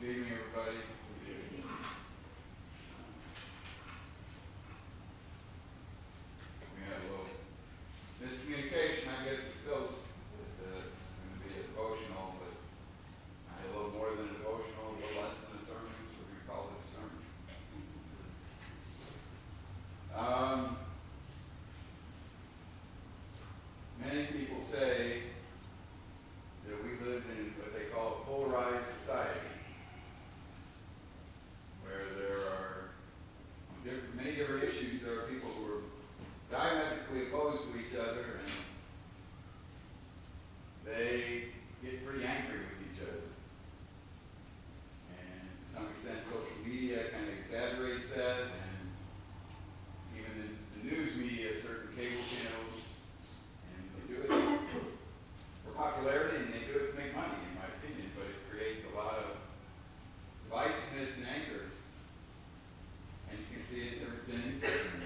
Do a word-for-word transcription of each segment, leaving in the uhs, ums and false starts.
evening, everybody. We had a little miscommunication, I guess, with Phyllis. That, uh, it's going to be a devotional, but I had a little more than a devotional, a little less than a sermon, so we call it a sermon. Um, many people say that we live in what they call a polarized society, where there are different, many different issues. There are people who are diametrically opposed to each other, and they get pretty angry with each other. And to some extent, social media kind of exaggerates that, and even the, the news media, certain cable channels, and they do it for popularity, and they do it to make money, in my opinion, but it creates a lot of divisiveness and anger. And you can see it in different things.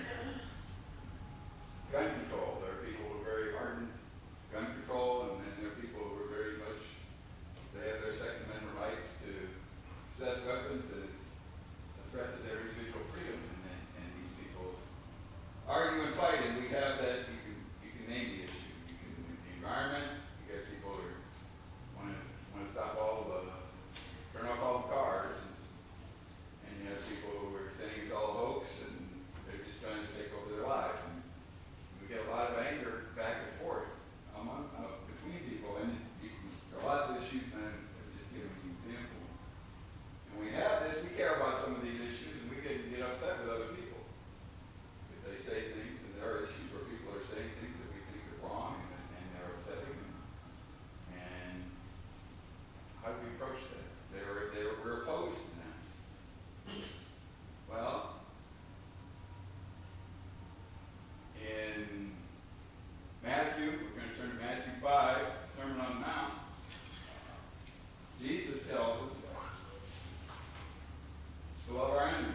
Gun control. There are people who are very ardent gun control, and then there are people who are very much, they have their Second Amendment rights to possess weapons, and it's a threat to their individual freedoms. And, then, and these people argue and fight, and we have that. You can you can name the issue. You can the environment. You get people who want to want to stop all the turn off all the cars, and, and you have people who are saying it's all a hoax, and they're just trying to take over their lives. And we get a lot of anger back and forth among uh, between people, and you can, there are lots of issues, and I'm just giving you an example. And we have this. We care about some of these issues, and we get get upset with other people if they say things. And there are issues where people are saying things that we think are wrong, and, and they're upsetting. And, and how do we approach that? They're they're we're opposed to that. Well, in Matthew, we're going to turn to Matthew five, Sermon on the Mount. Jesus tells us to love our enemies.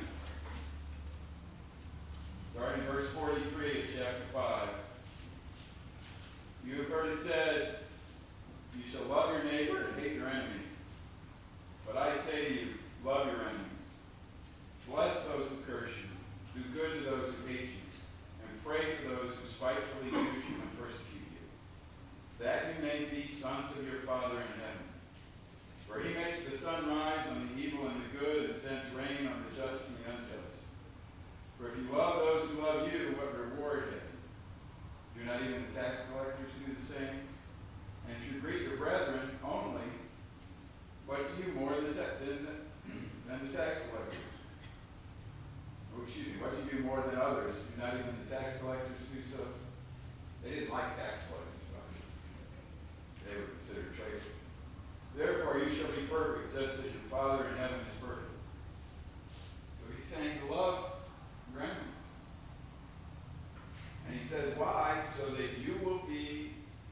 Starting in verse forty-three of chapter five. You have heard it said, you shall love your neighbor and hate your enemy. But I say to you, love your enemies. Bless those who curse you. Do good to those who hate you. And pray for those who spitefully use you and persecute you, that you may be sons of your Father in heaven. For he makes the sun rise on the evil and the good, and sends rain on the just and the unjust. For if you love those who love you, what reward have you? Do not even the tax collectors do the same? And if you greet your brethren only, what do you more than, than, than the tax collectors? Oh, excuse me, what do you do more than others? Do not even the tax collectors do so? They didn't like tax collectors, but they were considered traitors. Therefore you shall be perfect, just as your Father in heaven is perfect. So he's saying to love your enemies. And he says, why? So that you will be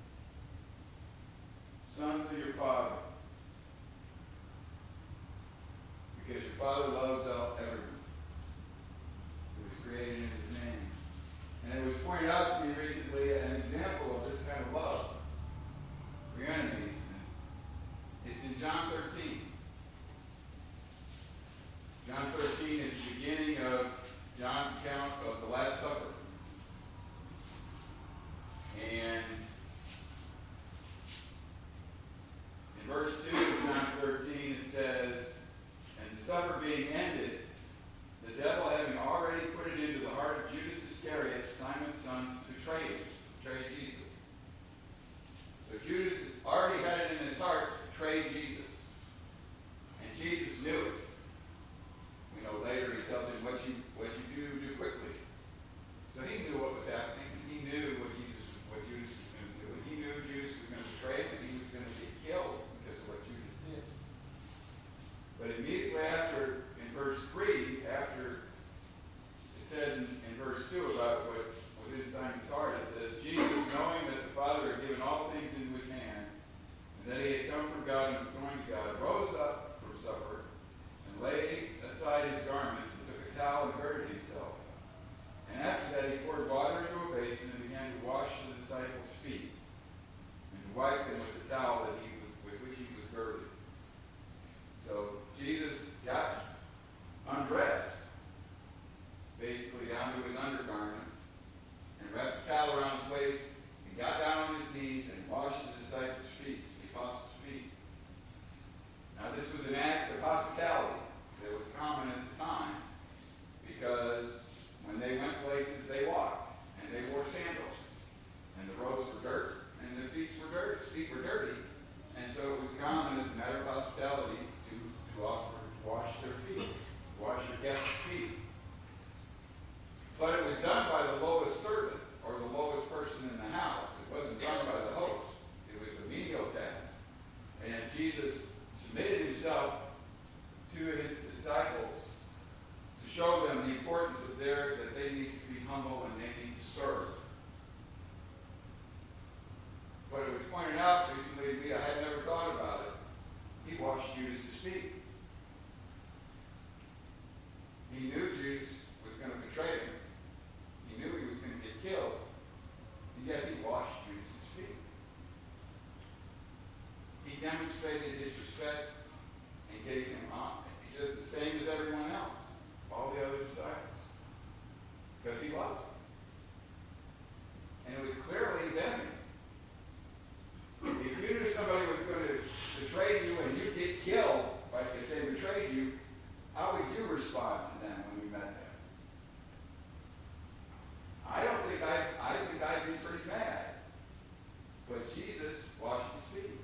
sons of your Father. Because your Father loves everyone who is created in his name. And it was pointed out to me recently an example of this kind of love for your enemies. It's in John thirteen. John thirteen is the beginning of John's account of the Last Supper. And in verse two of John thirteen it says, and the supper being ended, the devil having already put it into the heart of Judas Iscariot, Simon's son, to betray him, betray Jesus. So Judas already had it in his heart to betray Jesus. And Jesus knew it. We know later he tells him, what you what you do, do quickly. So he knew what was happening. He knew what Jesus what Judas was going to do. And he knew Judas was going to betray him, and he was going to get killed because of what Judas did. But immediately after, in verse three, after it says in, in verse two about what was in Simon's heart, it says, Jesus, knowing that the Father had given all things into his hand, and that he had come from God and was going to God, rose up from supper, and laid aside his garments, and took a towel and girded himself. And after that he poured water into a basin and began to wash the disciples' feet, and to wipe them with the towel that he was, with which he was girded. So Jesus Jesus submitted himself to his disciples to show them the importance of their, that they need to be humble and they need to serve. But it was pointed out recently to me, I had never thought about it. He washed Judas' feet. He knew Judas was going to betray him. He knew he was going to get killed. And yet he washed Judas' feet. He demonstrated his respect and gave him honor. He did the same as everyone else, all the other disciples, because he loved them. And it was clearly his enemy. If you knew somebody was going to betray you and you get killed, like if they betrayed you, how would you respond to them when you met them? I don't think I, I think I'd be pretty mad. But Jesus washed his feet.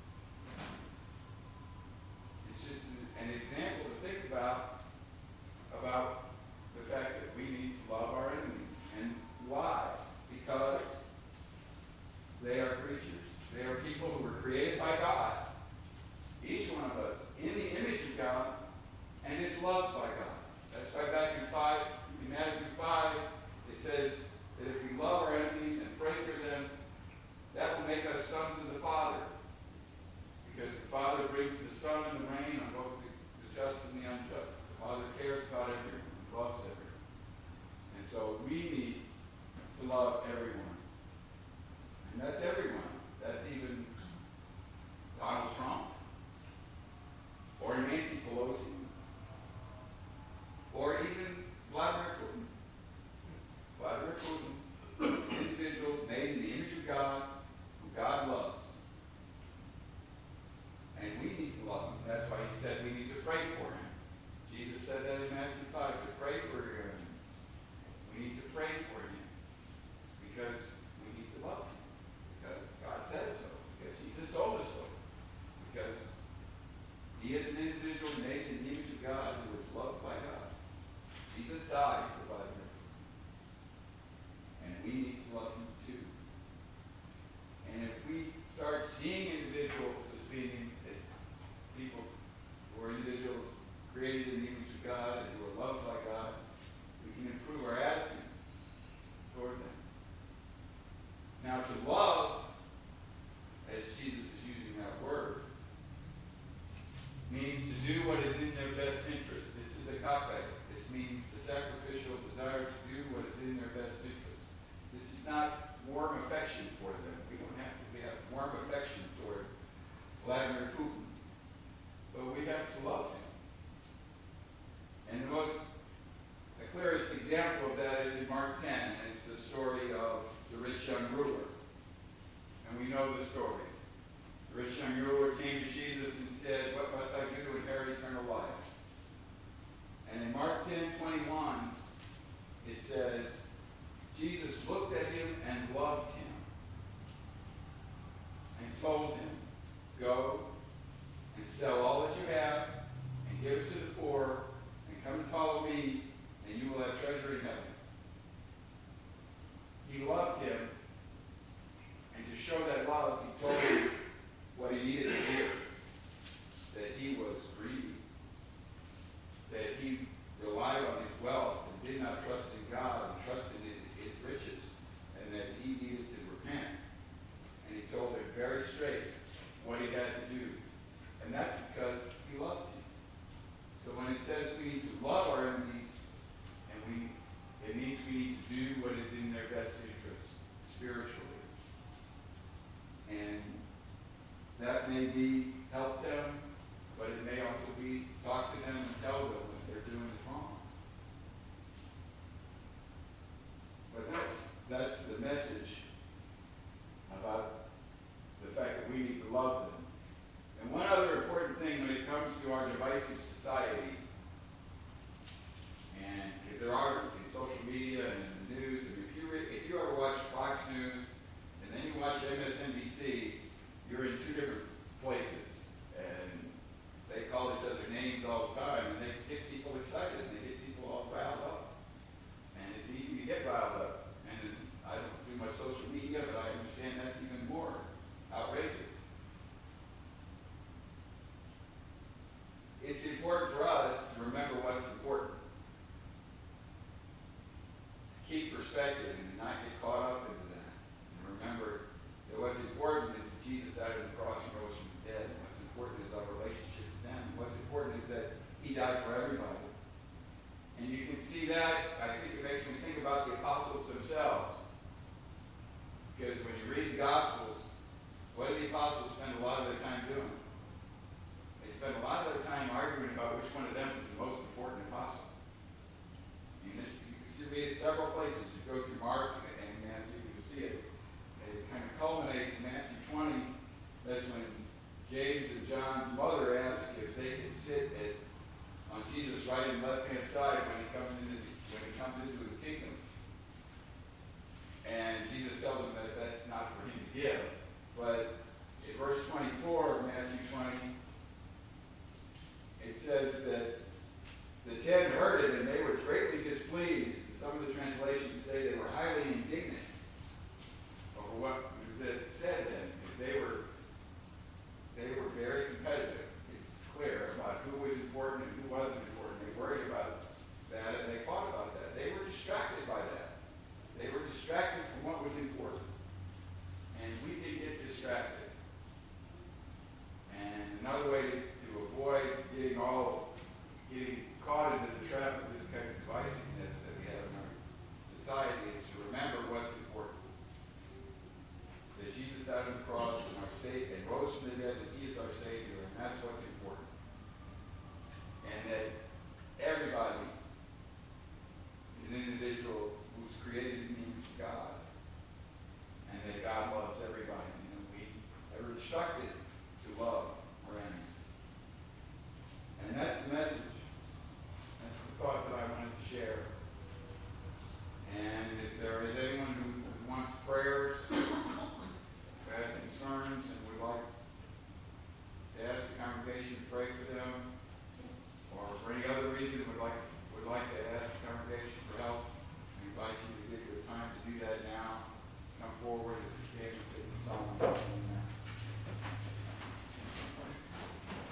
It's just an, an example to think about, about the fact that we need to love our enemies. And why? Because they are creatures. They are people who were created by God. Each one of us in the image of God and is loved by God. That's why back in five, in Matthew five, it says that if we love our enemies and pray for them, that will make us sons of the Father. Because the Father brings the sun and the rain on both the, the just and the unjust. The Father cares about everyone, loves everyone. And so we need to love everyone. And that's everyone. That's even Donald Trump, or Nancy Pelosi, or even Vladimir Putin. Vladimir Putin is an individual made in the image of God, who God loves. And we need to love him. That's why he said we need to pray for him. Jesus said that in Matthew five, to pray for your enemies. We need to pray for him because we need to love him. Because God said so. Because Jesus told us so. Because he is an individual made in the image of God who is loved by God. Jesus died for Vladimir. And we need to love him too. And if we start seeing individuals as being people who are individuals created in the image of God and who are loved by God, we can improve our attitude toward them. Now, to love, as Jesus is using that word, means to do what is in their best interest. This is agape. This means the sacrificial desire to do what is in their best interest. This is not warm affection for them. We don't have to have warm affection toward Vladimir Putin. But we have to love him. And the most, the clearest example of that is in Mark ten, and it's the story of the rich young ruler. And we know the story. The rich young ruler came to Jesus and said, "What must I do to inherit eternal life?" And in Mark ten twenty-one, it says, Jesus looked at him and loved him and told him, "Go and sell all that you have and give it to the poor and come and follow me, and you will have treasure in heaven." He loved him, and to show that love, he told him what he needed to hear. That he was greedy. That he relied on his wealth and did not trust in God and trusted in his riches. And that he needed to repent. And he told him very straight what he had to do. And that's because he loved him. So when it says we need to love our enemies, and we, it means we need to do what is in their best interest spiritually. And that may be help them, but it may also be talk to them and tell them what they're doing is wrong. But that's that's the message about the fact that we need to love them. And one other important thing when it comes to our divisive society, and if there are in social media and in the news, and if you re- if you ever watch Fox News and then you watch M S N B C, you're in two different places, and they call each other names all the time, and they get people excited, and they get people all riled up, and it's easy to get riled up. And I don't do much social media, but I understand that's even more outrageous. he died for everybody. And you can see that, I think it makes me think about the apostles themselves. Because when you read the Gospels, what do the apostles spend a lot of their time doing? They spend a lot of their time arguing about which one of them is the most important apostle. You can see it several places. You go through Mark and Matthew, you can see it. It kind of culminates in Matthew twenty. That's when James and John's mother asked if they could sit at, on Jesus' right and left-hand side when he comes into when he comes into his kingdom. And Jesus tells them that that's not for him to give. But in verse twenty-four of Matthew twenty, it says that